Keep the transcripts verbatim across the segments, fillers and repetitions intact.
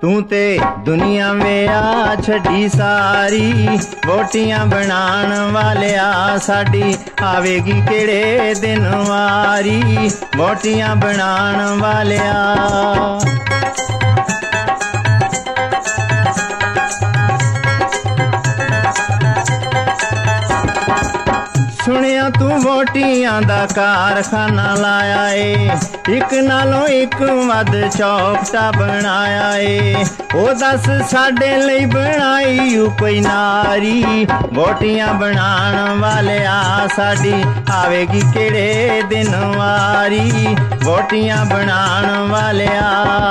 तू ते दुनिया में आ छड़ी सारी, वोटियां बनाण वालिया साडी आवेगी केड़े दिन वारी, वोटियां बनाण वालिया। सुनिया तू वोटियां दा कारखाना लाया है, एक नालों एक वध चौपटा बनाया है। ओ दस साडे लई बनाई कोई नारी, वोटियां बनाण वालिया साडी आवेगी केड़े दिन वारी, वोटियां बनाण वालिया।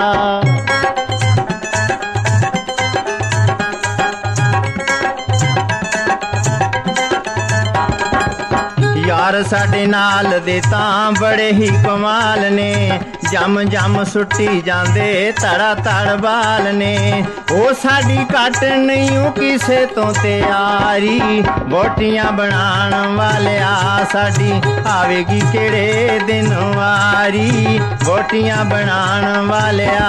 यार साडे नाल दे तां बड़े ही कमाल ने, जम जम सुट्टी जांदे तड़ा तड़ बाल ने। ओ साडी घट नहीं किसे तो तैयारी, वोटियां बनाण वालिया साडी आवेगी केड़े दिन वारी, वोटियां बनाण वालिया।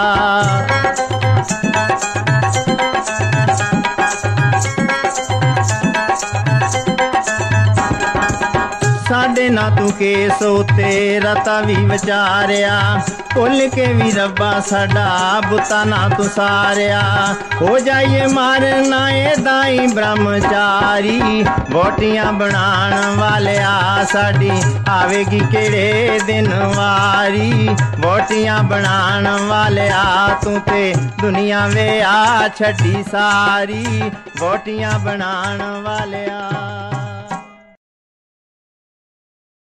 साडे ना तू केस उत्ते रता भी विचारिया, भुल के भी रब्बा साडा बुता ना तू सारिया। हो जाइए मारना ए दाई ब्रह्मचारी, वोटियां बनाण वालिया साडी आवेगी केड़े दिन वारी, वोटियां बनाण वालिया। तू ते दुनिया वे आ छड़ी सारी, वोटियां बनाण वालिया।